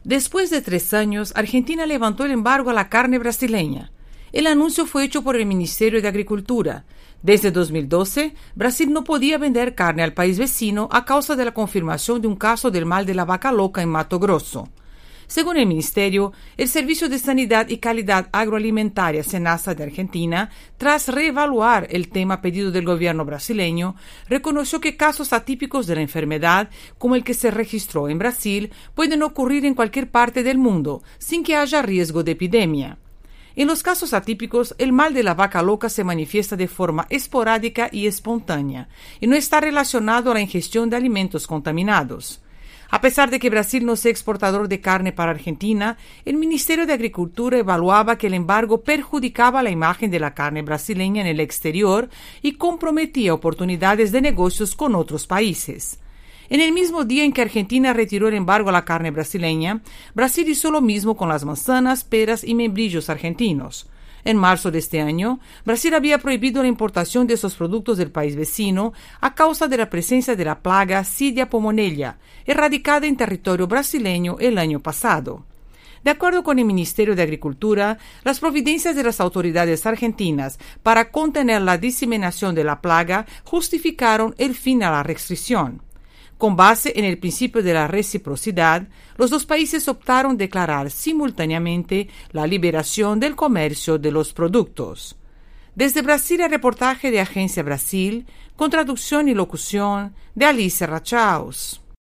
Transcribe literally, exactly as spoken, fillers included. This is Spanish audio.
Después de tres años, Argentina levantó el embargo a la carne brasileña. El anuncio fue hecho por el Ministerio de Agricultura. Desde dos mil doce, Brasil no podía vender carne al país vecino a causa de la confirmación de un caso del mal de la vaca loca en Mato Grosso. Según el Ministerio, el Servicio de Sanidad y Calidad Agroalimentaria SENASA de Argentina, tras reevaluar el tema a pedido del gobierno brasileño, reconoció que casos atípicos de la enfermedad, como el que se registró en Brasil, pueden ocurrir en cualquier parte del mundo, sin que haya riesgo de epidemia. En los casos atípicos, el mal de la vaca loca se manifiesta de forma esporádica y espontánea, y no está relacionado a la ingestión de alimentos contaminados. A pesar de que Brasil no sea exportador de carne para Argentina, el Ministerio de Agricultura evaluaba que el embargo perjudicaba la imagen de la carne brasileña en el exterior y comprometía oportunidades de negocios con otros países. En el mismo día en que Argentina retiró el embargo a la carne brasileña, Brasil hizo lo mismo con las manzanas, peras y membrillos argentinos. En marzo de este año, Brasil había prohibido la importación de esos productos del país vecino a causa de la presencia de la plaga Cydia pomonella, erradicada en territorio brasileño el año pasado. De acuerdo con el Ministerio de Agricultura, las providencias de las autoridades argentinas para contener la diseminación de la plaga justificaron el fin a la restricción. Con base en el principio de la reciprocidad, los dos países optaron declarar simultáneamente la liberación del comercio de los productos. Desde Brasil, el reportaje de Agencia Brasil, con traducción y locución de Alicia Rachaos.